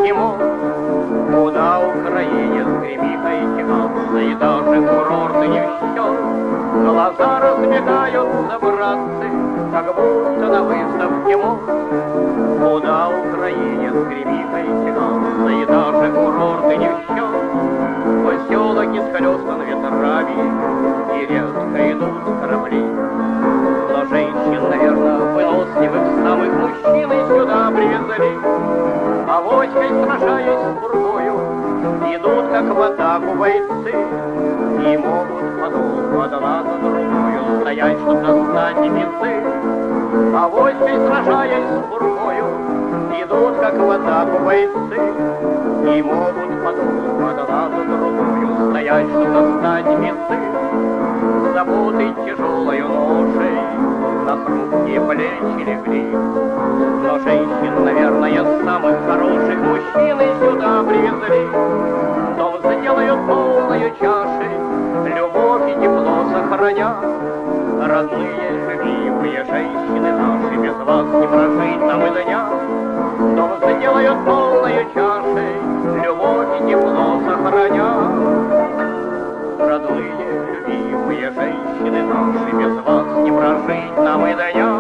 Эскимо. Куда украинец гремихой тягался, и даже курорты не в счет. Глаза разбегаются, братцы, как будто на выставке мод. Куда украинец гремихой тягался, и даже курорты не в счет. Поселок исхлёстан ветрами, и редко идут корабли. Но женщин, наверное, выносливых самых мужчин и сюда привезли. Авоськой, сражаясь с пургою, идут, как в атаку бойцы, и могут подолгу одна за другую стоять, чтоб достать бесы. Авоськой, сражаясь с пургою, идут, как в атаку бойцы, и могут подолгу одна за другую стоять, чтоб достать бесы. Заботы тяжелою ношей на хрупкие плечи легли. Но женщин, наверное, самых хороших мужчин и сюда привезли. Дом сделают полною чашей, любовь и тепло сохраня. Родные, любимые женщины наши, без вас не прожить нам и дня. Дом сделают полною чашей, любовь и тепло сохраня. Родные, любимые женщины наши, без вас не прожить нам и дня.